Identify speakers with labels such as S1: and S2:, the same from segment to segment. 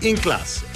S1: in classe.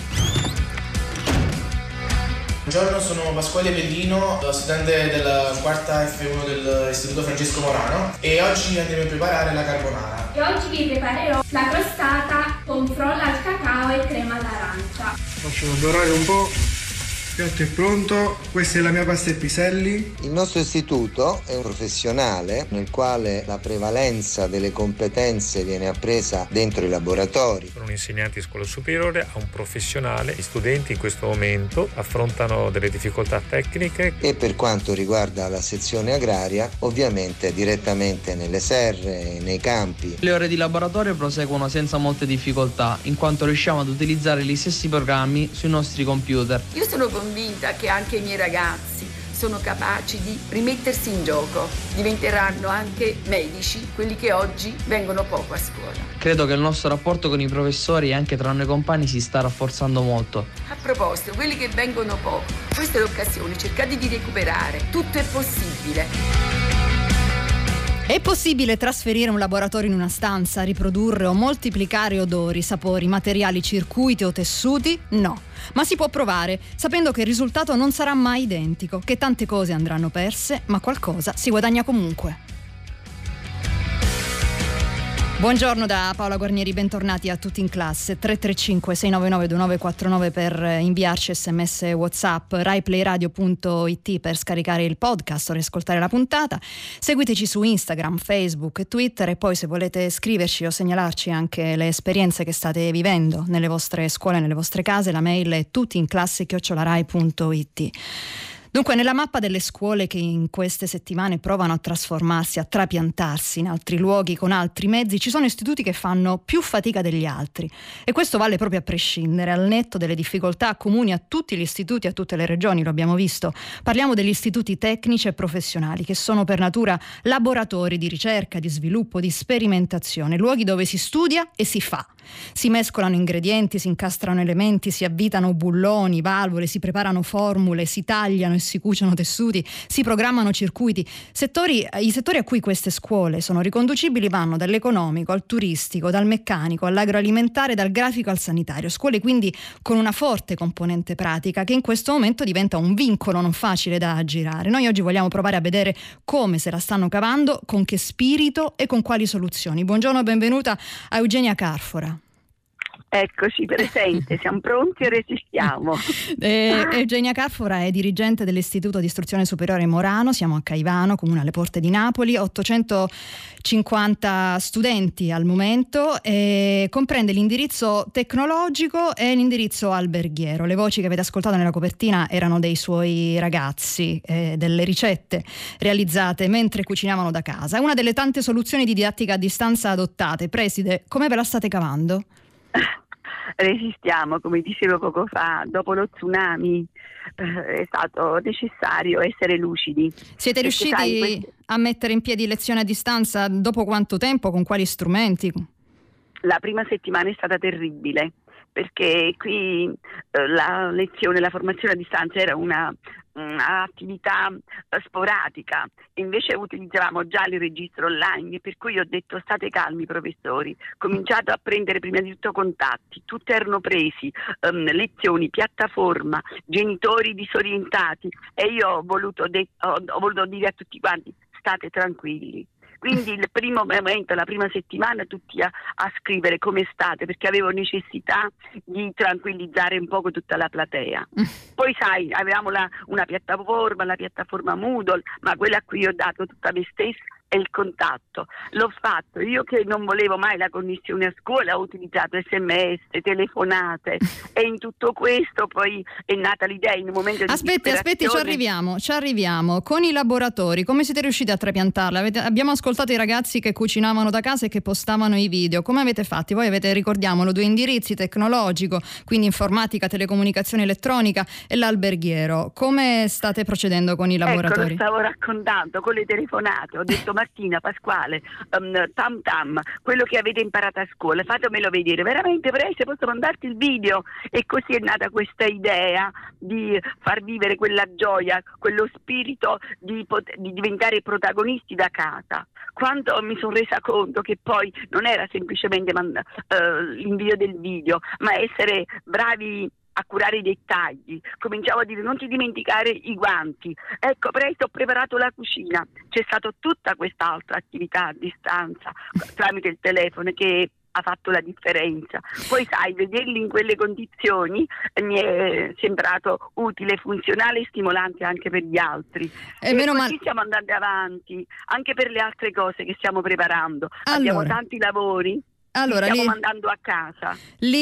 S2: Buongiorno, sono Pasquale Pellino, studente della quarta F1 dell'Istituto Francesco Morano e oggi andremo a preparare la carbonara.
S3: E oggi vi preparerò la crostata con frolla al cacao e crema d'arancia.
S4: Facciamo dorare un po'. Il piatto è pronto, questa è la mia pasta e piselli.
S5: Il nostro istituto è un professionale nel quale la prevalenza delle competenze viene appresa dentro i laboratori.
S6: Sono un insegnante di scuola superiore, a un professionale. Gli studenti in questo momento affrontano delle difficoltà tecniche.
S5: E per quanto riguarda la sezione agraria, ovviamente direttamente nelle serre, nei campi.
S7: Le ore di laboratorio proseguono senza molte difficoltà, in quanto riusciamo ad utilizzare gli stessi programmi sui nostri computer.
S8: Io sono convinta che anche i miei ragazzi sono capaci di rimettersi in gioco, diventeranno anche medici, quelli che oggi vengono poco a scuola.
S7: Credo che il nostro rapporto con i professori e anche tra noi compagni si sta rafforzando molto.
S8: A proposito, quelli che vengono poco, questa è l'occasione, cercate di recuperare, tutto è possibile.
S9: È possibile trasferire un laboratorio in una stanza, riprodurre o moltiplicare odori, sapori, materiali, circuiti o tessuti? No. Ma si può provare, sapendo che il risultato non sarà mai identico, che tante cose andranno perse, ma qualcosa si guadagna comunque. Buongiorno da Paola Guarnieri, bentornati a tutti in classe. 335 699 2949 per inviarci sms e WhatsApp, raiplayradio.it per scaricare il podcast o riascoltare la puntata. Seguiteci su Instagram, Facebook e Twitter, e poi se volete scriverci o segnalarci anche le esperienze che state vivendo nelle vostre scuole, nelle vostre case, la mail è tuttiinclasse@rai.it. Dunque, nella mappa delle scuole che in queste settimane provano a trasformarsi, a trapiantarsi in altri luoghi con altri mezzi, ci sono istituti che fanno più fatica degli altri, e questo vale proprio a prescindere, al netto delle difficoltà comuni a tutti gli istituti, a tutte le regioni, lo abbiamo visto. Parliamo degli istituti tecnici e professionali, che sono per natura laboratori di ricerca, di sviluppo, di sperimentazione, luoghi dove si studia e si fa. Si mescolano ingredienti, si incastrano elementi, si avvitano bulloni, valvole, si preparano formule, si tagliano e si cuciono tessuti, si programmano circuiti. I settori a cui queste scuole sono riconducibili vanno dall'economico al turistico, dal meccanico all'agroalimentare, dal grafico al sanitario. Scuole quindi con una forte componente pratica, che in questo momento diventa un vincolo non facile da aggirare. Noi oggi vogliamo provare a vedere come se la stanno cavando, con che spirito e con quali soluzioni. Buongiorno, benvenuta a Eugenia Carfora.
S10: Eccoci, presente, siamo pronti e resistiamo.
S9: Eugenia Carfora è dirigente dell'Istituto di Istruzione Superiore Morano, siamo a Caivano, comune alle porte di Napoli, 850 studenti al momento, e comprende l'indirizzo tecnologico e l'indirizzo alberghiero. Le voci che avete ascoltato nella copertina erano dei suoi ragazzi, delle ricette realizzate mentre cucinavano da casa. È una delle tante soluzioni di didattica a distanza adottate. Preside, come ve la state cavando?
S10: Resistiamo, come dicevo poco fa, dopo lo tsunami è stato necessario essere lucidi.
S9: Siete riusciti a mettere in piedi lezioni a distanza? Dopo quanto tempo? Con quali strumenti?
S10: La prima settimana è stata terribile, perché qui la formazione a distanza era una attività sporadica, invece utilizzavamo già il registro online, per cui ho detto: state calmi professori, cominciate a prendere prima di tutto contatti, tutti erano presi, lezioni, piattaforma, genitori disorientati, e io ho voluto dire a tutti quanti: state tranquilli. Quindi il primo momento, la prima settimana, tutti a scrivere come state, perché avevo necessità di tranquillizzare un poco tutta la platea. Poi sai, avevamo una piattaforma, la piattaforma Moodle, ma quella a cui ho dato tutta me stessa è il contatto. L'ho fatto io, che non volevo mai la connessione a scuola, ho utilizzato SMS, telefonate, e in tutto questo poi è nata l'idea in un momento di
S9: Aspetti, ci arriviamo. Con i laboratori, come siete riusciti a trapiantarla? Abbiamo ascoltato i ragazzi che cucinavano da casa e che postavano i video. Come avete fatti? Voi avete, ricordiamolo, 2 indirizzi: tecnologico, quindi informatica, telecomunicazione elettronica, e l'alberghiero. Come state procedendo con i laboratori?
S10: Ecco, lo stavo raccontando con le telefonate. Ho detto: Martina, Pasquale, Tam Tam, quello che avete imparato a scuola, fatemelo vedere, veramente presto posso mandarti il video. E così è nata questa idea di far vivere quella gioia, quello spirito di diventare protagonisti da casa. Quando mi sono resa conto che poi non era semplicemente l'invio del video, ma essere bravi a curare i dettagli, cominciavo a dire non ti dimenticare i guanti, ecco presto ho preparato la cucina, c'è stata tutta quest'altra attività a distanza tramite il telefono che ha fatto la differenza. Poi sai, vederli in quelle condizioni mi è sembrato utile, funzionale e stimolante anche per gli altri. E così stiamo andando avanti anche per le altre cose che stiamo preparando. Abbiamo tanti lavori. Allora, stiamo mandando a casa.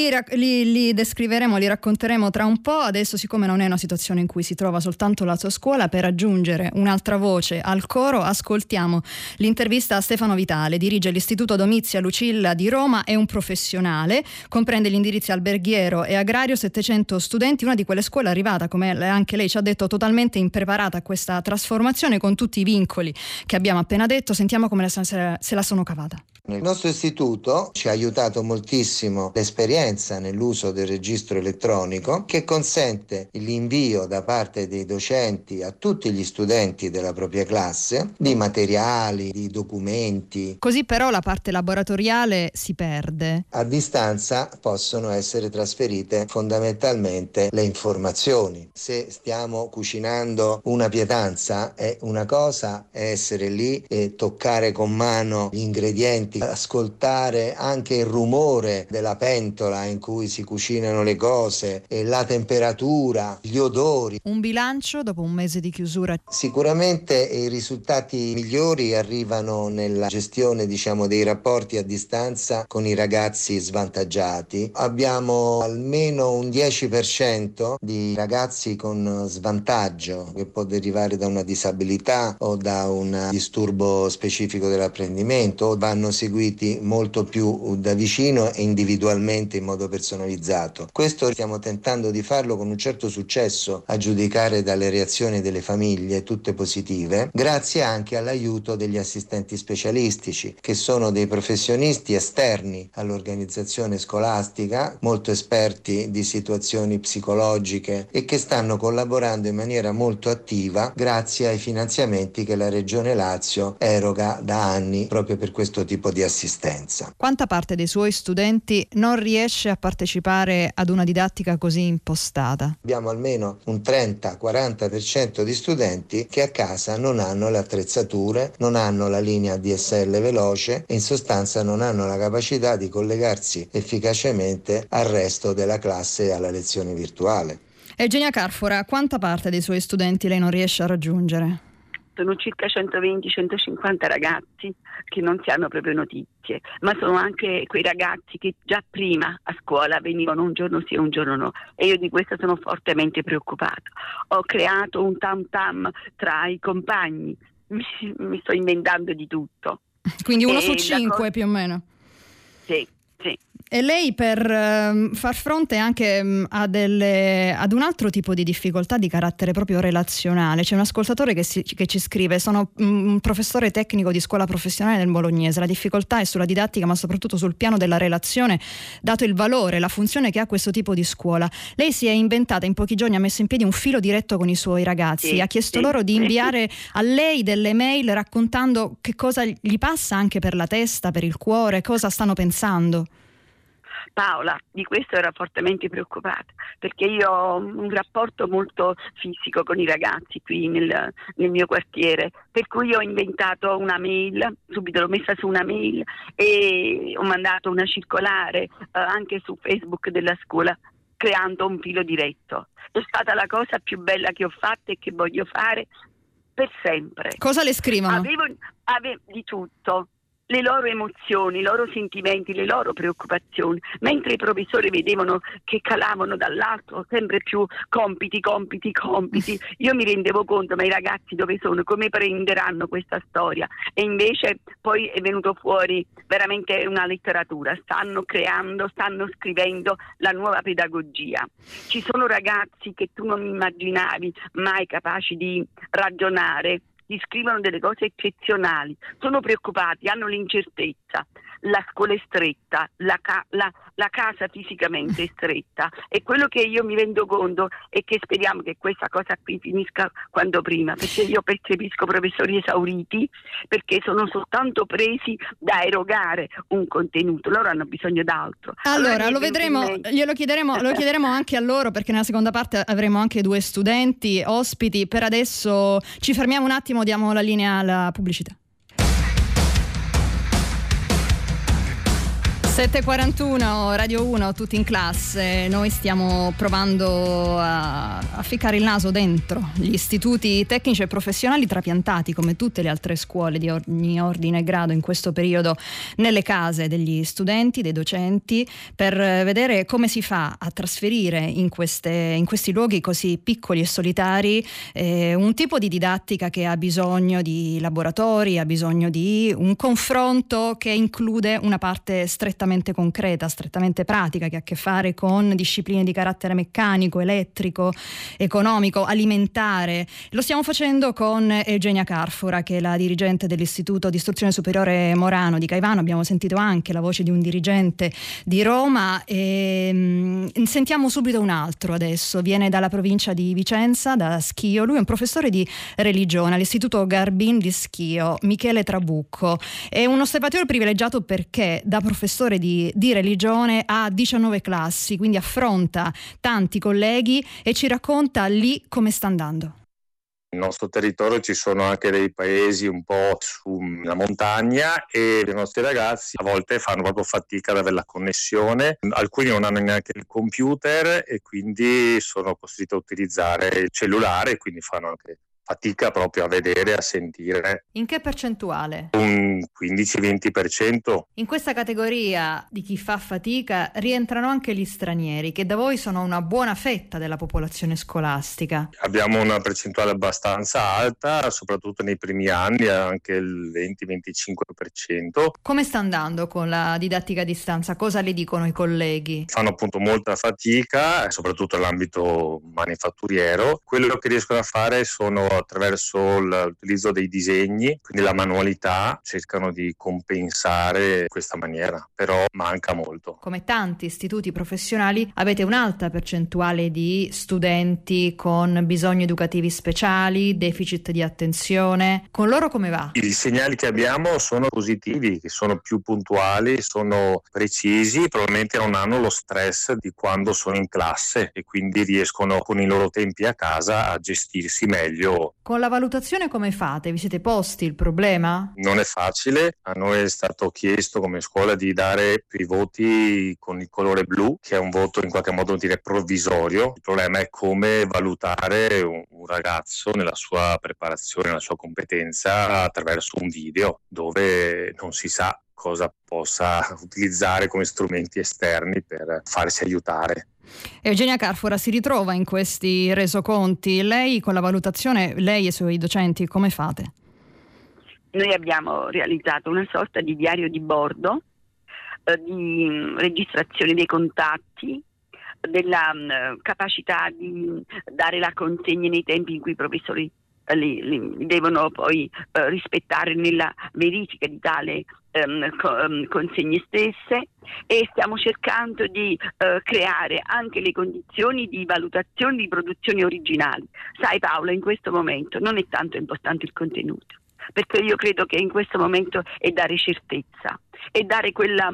S9: Li descriveremo, li racconteremo tra un po'. Adesso, siccome non è una situazione in cui si trova soltanto la tua scuola, per aggiungere un'altra voce al coro ascoltiamo l'intervista a Stefano Vitale. Dirige l'Istituto Domizia Lucilla di Roma, è un professionale, comprende gli indirizzi alberghiero e agrario, 700 studenti, una di quelle scuole arrivata, come anche lei ci ha detto, totalmente impreparata a questa trasformazione, con tutti i vincoli che abbiamo appena detto. Sentiamo come se la sono cavata.
S5: Nel nostro istituto ci ha aiutato moltissimo l'esperienza nell'uso del registro elettronico, che consente l'invio da parte dei docenti a tutti gli studenti della propria classe di materiali, di documenti.
S9: Così però la parte laboratoriale si perde.
S5: A distanza possono essere trasferite fondamentalmente le informazioni. Se stiamo cucinando una pietanza, è una cosa essere lì e toccare con mano gli ingredienti, ascoltare anche il rumore della pentola in cui si cucinano le cose e la temperatura, gli odori.
S9: Un bilancio dopo un mese di chiusura?
S5: Sicuramente i risultati migliori arrivano nella gestione, dei rapporti a distanza con i ragazzi svantaggiati. Abbiamo almeno un 10% di ragazzi con svantaggio, che può derivare da una disabilità o da un disturbo specifico dell'apprendimento, o vanno seguiti molto più da vicino e individualmente in modo personalizzato. Questo stiamo tentando di farlo con un certo successo, a giudicare dalle reazioni delle famiglie, tutte positive, grazie anche all'aiuto degli assistenti specialistici, che sono dei professionisti esterni all'organizzazione scolastica, molto esperti di situazioni psicologiche e che stanno collaborando in maniera molto attiva grazie ai finanziamenti che la Regione Lazio eroga da anni proprio per questo tipo di assistenza.
S9: Quanta parte dei suoi studenti non riesce a partecipare ad una didattica così impostata?
S5: Abbiamo almeno un 30-40% di studenti che a casa non hanno le attrezzature, non hanno la linea DSL veloce e in sostanza non hanno la capacità di collegarsi efficacemente al resto della classe e alla lezione virtuale.
S9: Eugenia Carfora, quanta parte dei suoi studenti lei non riesce a raggiungere?
S10: Sono circa 120-150 ragazzi che non si hanno proprio notizie, ma sono anche quei ragazzi che già prima a scuola venivano un giorno sì e un giorno no, e io di questo sono fortemente preoccupata. Ho creato un tam tam tra i compagni, mi sto inventando di tutto.
S9: Quindi 1 su 5 più o meno?
S10: Sì.
S9: E lei, per far fronte anche ad un altro tipo di difficoltà di carattere proprio relazionale, c'è un ascoltatore che ci scrive: sono un professore tecnico di scuola professionale del Bolognese, la difficoltà è sulla didattica ma soprattutto sul piano della relazione, dato il valore, la funzione che ha questo tipo di scuola. Lei si è inventata in pochi giorni, ha messo in piedi un filo diretto con i suoi ragazzi, ha chiesto loro di inviare a lei delle mail raccontando che cosa gli passa anche per la testa, per il cuore, cosa stanno pensando.
S10: Paola, di questo era fortemente preoccupata, perché io ho un rapporto molto fisico con i ragazzi qui nel mio quartiere, per cui ho inventato una mail, subito l'ho messa su una mail e ho mandato una circolare anche su Facebook della scuola, creando un filo diretto. È stata la cosa più bella che ho fatto e che voglio fare per sempre.
S9: Cosa le scrivono?
S10: Avevo di tutto. Le loro emozioni, i loro sentimenti, le loro preoccupazioni, mentre i professori vedevano che calavano dall'alto sempre più compiti, io mi rendevo conto, ma i ragazzi dove sono, come prenderanno questa storia? E invece poi è venuto fuori veramente una letteratura, stanno creando, stanno scrivendo la nuova pedagogia. Ci sono ragazzi che tu non immaginavi mai capaci di ragionare, ti scrivono delle cose eccezionali, sono preoccupati, hanno l'incertezza. La scuola è stretta, la casa fisicamente è stretta, e quello che io mi rendo conto è che speriamo che questa cosa qui finisca quanto prima, perché io percepisco professori esauriti perché sono soltanto presi da erogare un contenuto, loro hanno bisogno d'altro.
S9: Allora lo vedremo, lo chiederemo anche a loro, perché nella seconda parte avremo anche 2 studenti ospiti. Per adesso ci fermiamo un attimo, diamo la linea alla pubblicità. 7:41, Radio 1, tutti in classe. Noi stiamo provando a ficcare il naso dentro gli istituti tecnici e professionali trapiantati, come tutte le altre scuole di ogni ordine e grado in questo periodo, nelle case degli studenti, dei docenti, per vedere come si fa a trasferire in questi luoghi così piccoli e solitari un tipo di didattica che ha bisogno di laboratori, ha bisogno di un confronto che include una parte strettamente concreta, strettamente pratica, che ha a che fare con discipline di carattere meccanico, elettrico, economico, alimentare. Lo stiamo facendo con Eugenia Carfora, che è la dirigente dell'Istituto di Istruzione Superiore Morano di Caivano. Abbiamo sentito anche la voce di un dirigente di Roma e sentiamo subito un altro adesso. Viene dalla provincia di Vicenza, da Schio. Lui è un professore di religione all'Istituto Garbin di Schio, Michele Trabucco. È un osservatore privilegiato perché da professore di religione ha 19 classi, quindi affronta tanti colleghi e ci racconta lì come sta andando.
S1: Nel nostro territorio ci sono anche dei paesi un po' sulla montagna e i nostri ragazzi a volte fanno proprio fatica ad avere la connessione, alcuni non hanno neanche il computer e quindi sono costretti a utilizzare il cellulare e quindi fanno anche fatica proprio a vedere, a sentire.
S9: In che percentuale?
S1: Un 15-20%.
S9: In questa categoria di chi fa fatica rientrano anche gli stranieri, che da voi sono una buona fetta della popolazione scolastica.
S1: Abbiamo una percentuale abbastanza alta, soprattutto nei primi anni, anche il 20-25%.
S9: Come sta andando con la didattica a distanza? Cosa le dicono i colleghi?
S1: Fanno appunto molta fatica, soprattutto nell'ambito manifatturiero. Quello che riescono a fare sono attraverso l'utilizzo dei disegni, quindi la manualità, cercano di compensare questa maniera, però manca molto.
S9: Come tanti istituti professionali avete un'alta percentuale di studenti con bisogni educativi speciali, deficit di attenzione. Con loro come va?
S1: I segnali che abbiamo sono positivi, che sono più puntuali, sono precisi, probabilmente non hanno lo stress di quando sono in classe e quindi riescono con i loro tempi a casa a gestirsi meglio.
S9: Con la valutazione come fate? Vi siete posti il problema?
S1: Non è facile, a noi è stato chiesto come scuola di dare i voti con il colore blu, che è un voto in qualche modo dire provvisorio. Il problema è come valutare un ragazzo nella sua preparazione, nella sua competenza attraverso un video dove non si sa cosa possa utilizzare come strumenti esterni per farsi aiutare.
S9: Eugenia Carfora si ritrova in questi resoconti. Lei con la valutazione, lei e i suoi docenti come fate?
S10: Noi abbiamo realizzato una sorta di diario di bordo, di registrazione dei contatti, della capacità di dare la consegna nei tempi in cui i professori li devono poi rispettare nella verifica di tale consegne stesse, e stiamo cercando di creare anche le condizioni di valutazione di produzioni originali. Sai Paola, in questo momento non è tanto importante il contenuto, perché io credo che in questo momento è dare certezza, e dare quella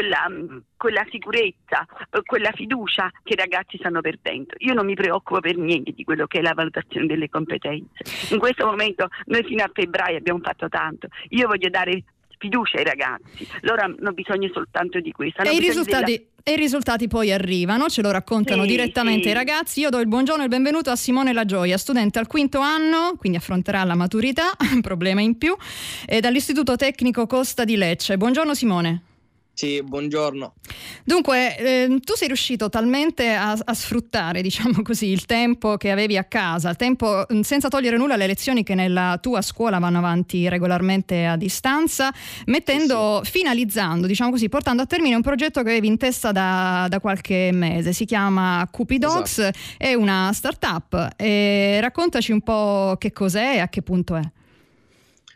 S10: sicurezza, quella fiducia che i ragazzi stanno perdendo. Io non mi preoccupo per niente di quello che è la valutazione delle competenze. In questo momento noi fino a febbraio abbiamo fatto tanto. Io voglio dare fiducia ai ragazzi, loro hanno bisogno soltanto di questo.
S9: E i risultati poi arrivano, ce lo raccontano direttamente i ragazzi. Io do il buongiorno e il benvenuto a Simone La Gioia, studente al 5º anno, quindi affronterà la maturità, problema in più, dall'Istituto Tecnico Costa di Lecce. Buongiorno Simone.
S7: Sì, buongiorno.
S9: Dunque, tu sei riuscito talmente a sfruttare, diciamo così, il tempo che avevi a casa, il tempo senza togliere nulla alle lezioni che nella tua scuola vanno avanti regolarmente a distanza, finalizzando, diciamo così, portando a termine un progetto che avevi in testa da qualche mese. Si chiama Cupidogs, esatto. È una startup. Raccontaci un po' che cos'è e a che punto è.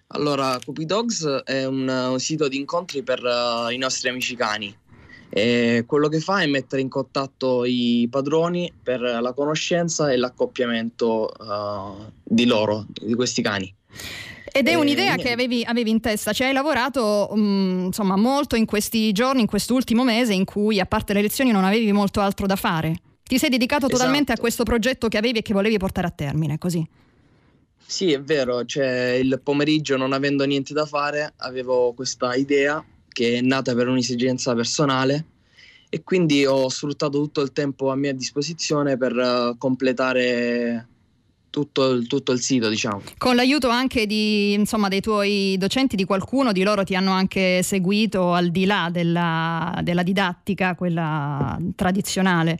S7: Allora, Puppy Dogs è un sito di incontri per i nostri amici cani. E quello che fa è mettere in contatto i padroni per la conoscenza e l'accoppiamento di questi cani.
S9: Ed è un'idea che avevi in testa, ci hai lavorato insomma molto in questi giorni, in quest'ultimo mese in cui a parte le lezioni non avevi molto altro da fare. Ti sei dedicato totalmente a questo progetto che avevi e che volevi portare a termine, così?
S7: Sì, è vero, cioè il pomeriggio non avendo niente da fare avevo questa idea che è nata per un'esigenza personale e quindi ho sfruttato tutto il tempo a mia disposizione per completare tutto il sito, diciamo.
S9: Con l'aiuto anche dei tuoi docenti, di qualcuno di loro ti hanno anche seguito al di là della didattica, quella tradizionale?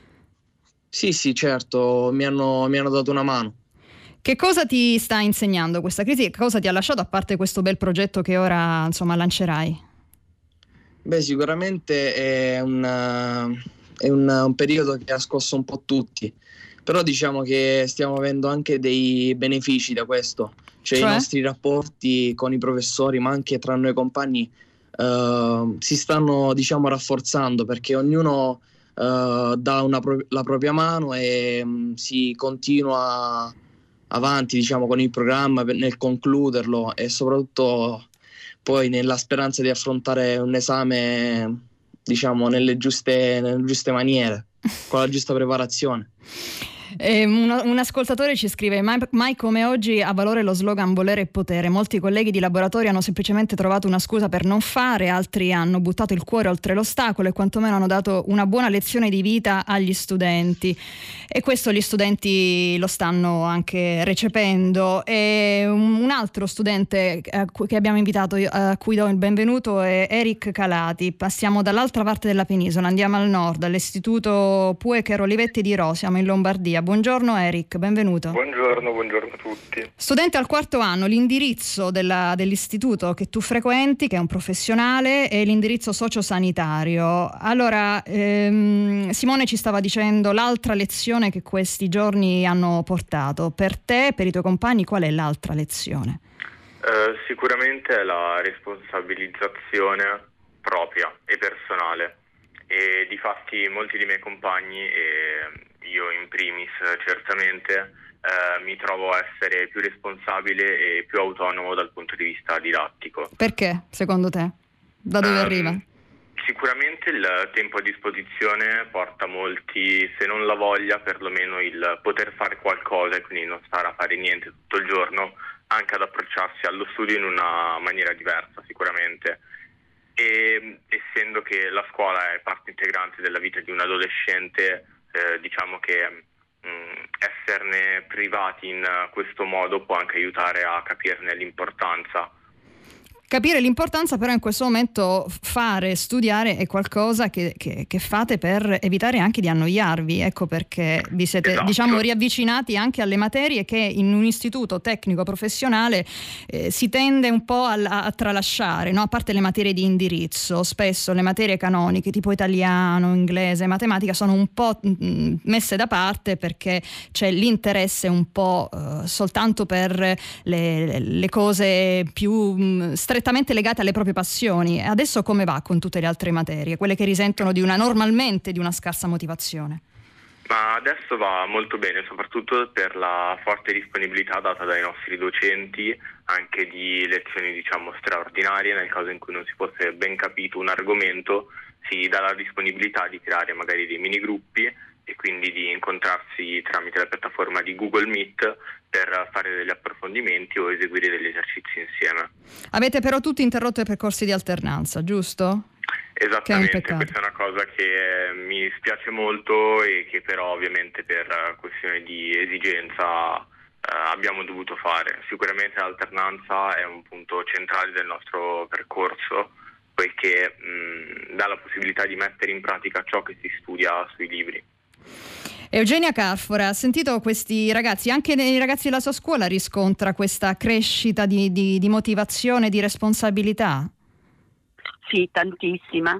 S7: Sì, certo, mi hanno dato una mano.
S9: Che cosa ti sta insegnando questa crisi? Che cosa ti ha lasciato, a parte questo bel progetto che ora lancerai?
S7: Beh, sicuramente è un periodo che ha scosso un po' tutti, però diciamo che stiamo avendo anche dei benefici da questo, cioè i nostri rapporti con i professori, ma anche tra noi compagni, si stanno rafforzando, perché ognuno dà la propria mano e si continua avanti con il programma nel concluderlo e soprattutto poi nella speranza di affrontare un esame nelle giuste maniere, con la giusta preparazione.
S9: Un ascoltatore ci scrive: mai come oggi ha valore lo slogan volere e potere. Molti colleghi di laboratorio hanno semplicemente trovato una scusa per non fare, altri hanno buttato il cuore oltre l'ostacolo e quantomeno hanno dato una buona lezione di vita agli studenti, e questo gli studenti lo stanno anche recependo. E un altro studente che abbiamo invitato, a cui do il benvenuto, è Eric Calati. Passiamo dall'altra parte della penisola, andiamo al nord, all'istituto Puecher Olivetti di Rho, siamo in Lombardia. Buongiorno Eric, benvenuto.
S11: Buongiorno a tutti.
S9: Studente al 4º anno, l'indirizzo dell'istituto che tu frequenti, che è un professionale, è l'indirizzo sociosanitario. Allora, Simone ci stava dicendo l'altra lezione che questi giorni hanno portato. Per te, per i tuoi compagni, qual è l'altra lezione?
S11: Sicuramente è la responsabilizzazione propria e personale. E difatti molti dei miei compagni, e io in primis certamente, mi trovo a essere più responsabile e più autonomo dal punto di vista didattico.
S9: Perché, secondo te? Da dove arriva?
S11: Sicuramente il tempo a disposizione porta molti, se non la voglia, perlomeno il poter fare qualcosa e quindi non stare a fare niente tutto il giorno, anche ad approcciarsi allo studio in una maniera diversa sicuramente. E essendo che la scuola è parte integrante della vita di un adolescente, diciamo che esserne privati in questo modo può anche aiutare a capirne l'importanza.
S9: Capire l'importanza, però in questo momento studiare è qualcosa che fate per evitare anche di annoiarvi, ecco perché vi siete riavvicinati anche alle materie che in un istituto tecnico professionale si tende un po' a tralasciare, no? A parte le materie di indirizzo, spesso le materie canoniche tipo italiano, inglese, matematica sono un po' messe da parte perché c'è l'interesse un po' soltanto per le cose più strettamente legate alle proprie passioni. Adesso come va con tutte le altre materie, quelle che risentono normalmente di una scarsa motivazione?
S11: Ma adesso va molto bene, soprattutto per la forte disponibilità data dai nostri docenti, anche di lezioni straordinarie. Nel caso in cui non si fosse ben capito un argomento, si dà la disponibilità di creare magari dei mini gruppi e quindi di incontrarsi tramite la piattaforma di Google Meet per fare degli approfondimenti o eseguire degli esercizi insieme.
S9: Avete però tutti interrotto i percorsi di alternanza, giusto?
S11: Esattamente, questa è una cosa che mi spiace molto e che però ovviamente per questione di esigenza abbiamo dovuto fare. Sicuramente l'alternanza è un punto centrale del nostro percorso, poiché dà la possibilità di mettere in pratica ciò che si studia sui libri.
S9: Eugenia Carfora, ha sentito questi ragazzi, anche nei ragazzi della sua scuola riscontra questa crescita di motivazione, di responsabilità?
S10: Sì, tantissima,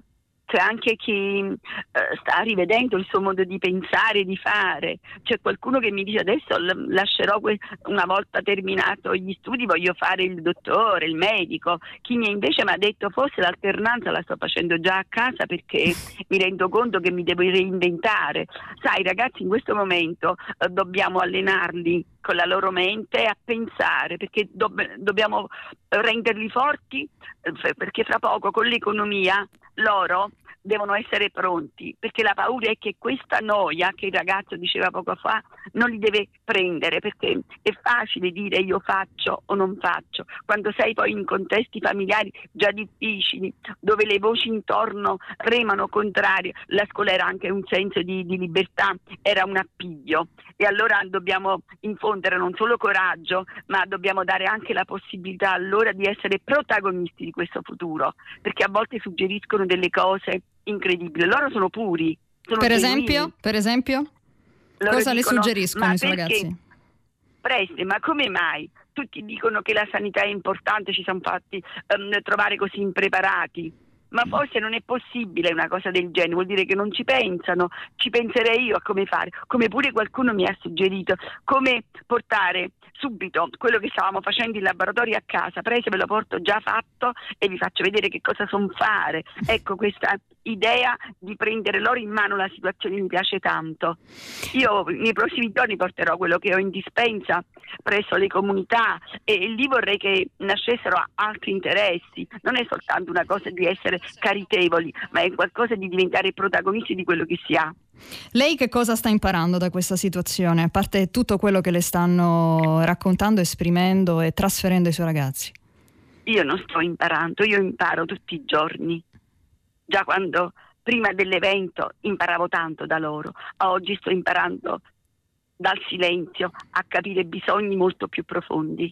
S10: c'è anche chi sta rivedendo il suo modo di pensare e di fare. C'è qualcuno che mi dice adesso lascerò una volta terminato gli studi voglio fare il dottore, il medico. Chi invece mi ha detto forse l'alternanza la sto facendo già a casa perché mi rendo conto che mi devo reinventare. Sai, ragazzi, in questo momento dobbiamo allenarli con la loro mente a pensare, perché dobbiamo renderli forti, perché fra poco con l'economia loro devono essere pronti, perché la paura è che questa noia che il ragazzo diceva poco fa non li deve prendere, perché è facile dire io faccio o non faccio, quando sei poi in contesti familiari già difficili, dove le voci intorno remano contrarie. La scuola era anche un senso di libertà, era un appiglio, e allora dobbiamo infondere non solo coraggio, ma dobbiamo dare anche la possibilità allora di essere protagonisti di questo futuro, perché a volte suggeriscono delle cose incredibili. Loro sono puri. Sono
S9: per
S10: genuini.
S9: esempio?
S10: Loro
S9: cosa le
S10: dicono,
S9: suggeriscono i suoi ragazzi?
S10: Preste, ma come mai? Tutti dicono che la sanità è importante, ci siamo fatti trovare così impreparati. Ma forse non è possibile una cosa del genere, vuol dire che non ci pensano, ci penserei io a come fare, come pure qualcuno mi ha suggerito, come portare subito quello che stavamo facendo in laboratorio a casa, preso, ve lo porto già fatto e vi faccio vedere che cosa son fare. Ecco, questa idea di prendere loro in mano la situazione mi piace tanto. Io nei prossimi giorni porterò quello che ho in dispensa presso le comunità e lì vorrei che nascessero altri interessi. Non è soltanto una cosa di essere caritevoli, ma è qualcosa di diventare protagonisti di quello che si ha.
S9: Lei che cosa sta imparando da questa situazione, a parte tutto quello che le stanno raccontando, esprimendo e trasferendo ai suoi ragazzi?
S10: Io non sto imparando, io imparo tutti i giorni. Già quando prima dell'evento imparavo tanto da loro, oggi sto imparando dal silenzio a capire bisogni molto più profondi.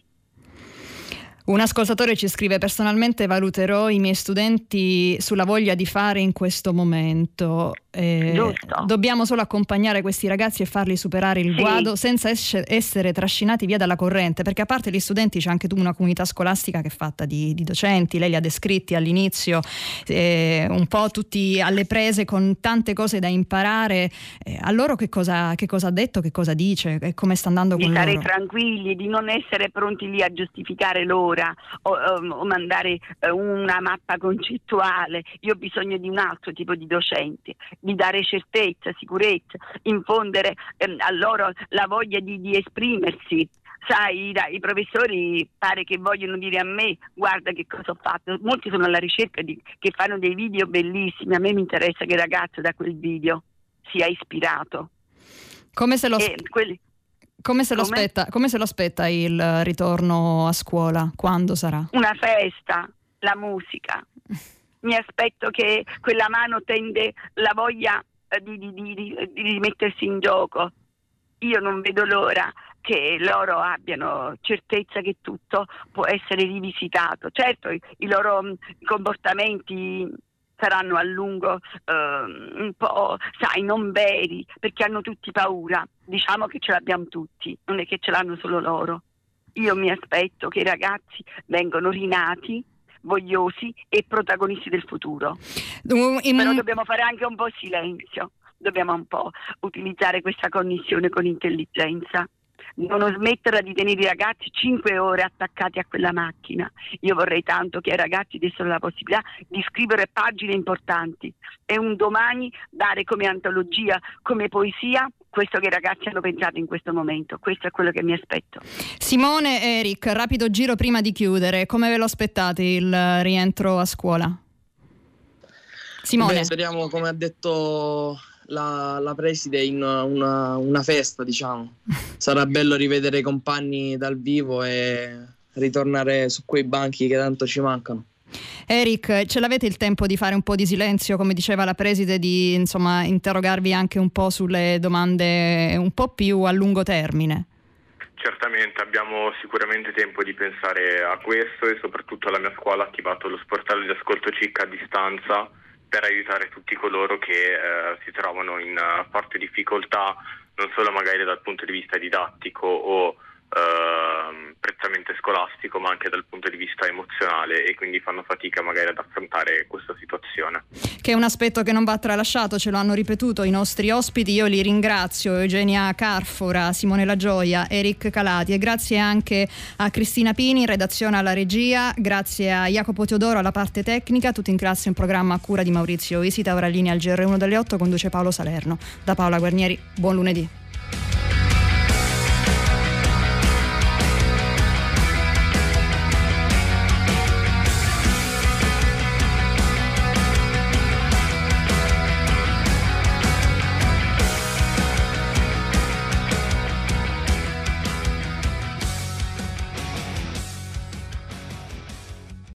S9: Un ascoltatore ci scrive: personalmente valuterò i miei studenti sulla voglia di fare in questo momento. Dobbiamo solo accompagnare questi ragazzi e farli superare il guado senza essere trascinati via dalla corrente, perché a parte gli studenti c'è anche una comunità scolastica che è fatta di docenti. Lei li ha descritti all'inizio, un po' tutti alle prese con tante cose da imparare. A loro che cosa ha detto, che cosa dice e come sta andando con loro?
S10: Di stare tranquilli, di non essere pronti lì a giustificare l'ora o mandare una mappa concettuale. Io ho bisogno di un altro tipo di docenti, di dare certezza, sicurezza, infondere a loro la voglia di esprimersi. Sai, i professori pare che vogliono dire a me guarda che cosa ho fatto. Molti sono alla ricerca che fanno dei video bellissimi. A me mi interessa che il ragazzo da quel video sia ispirato.
S9: Come se lo aspetta il ritorno a scuola? Quando sarà?
S10: Una festa, la musica. Mi aspetto che quella mano tende la voglia di mettersi in gioco. Io non vedo l'ora che loro abbiano certezza che tutto può essere rivisitato. Certo, i loro comportamenti saranno a lungo un po', sai, non veri, perché hanno tutti paura. Diciamo che ce l'abbiamo tutti, non è che ce l'hanno solo loro. Io mi aspetto che i ragazzi vengano rinati, vogliosi e protagonisti del futuro. Però dobbiamo fare anche un po' silenzio, dobbiamo un po' utilizzare questa connessione con intelligenza. Non smetterla di tenere i ragazzi 5 ore attaccati a quella macchina. Io vorrei tanto che ai ragazzi dessero la possibilità di scrivere pagine importanti e un domani dare come antologia, come poesia, questo che i ragazzi hanno pensato in questo momento. Questo è quello che mi aspetto.
S9: Simone, Eric, rapido giro prima di chiudere. Come ve lo aspettate il rientro a scuola? Simone.
S7: Speriamo, come ha detto la preside, in una festa, diciamo. Sarà bello rivedere i compagni dal vivo e ritornare su quei banchi che tanto ci mancano.
S9: Eric, ce l'avete il tempo di fare un po' di silenzio, come diceva la preside, di interrogarvi anche un po' sulle domande un po' più a lungo termine?
S11: Certamente, abbiamo sicuramente tempo di pensare a questo e soprattutto la mia scuola ha attivato lo sportello di ascolto CIC a distanza per aiutare tutti coloro che si trovano in forte difficoltà, non solo magari dal punto di vista didattico o prettamente scolastico, scolastico ma anche dal punto di vista emozionale, e quindi fanno fatica magari ad affrontare questa situazione.
S9: Che è un aspetto che non va tralasciato, ce lo hanno ripetuto i nostri ospiti. Io li ringrazio, Eugenia Carfora, Simone La Gioia, Eric Calati, e grazie anche a Cristina Pini, redazione alla regia, grazie a Jacopo Teodoro alla parte tecnica. Tutti in classe, un programma a cura di Maurizio Isita. Ora linea al GR1 delle 8, conduce Paolo Salerno. Da Paola Guarnieri, buon lunedì.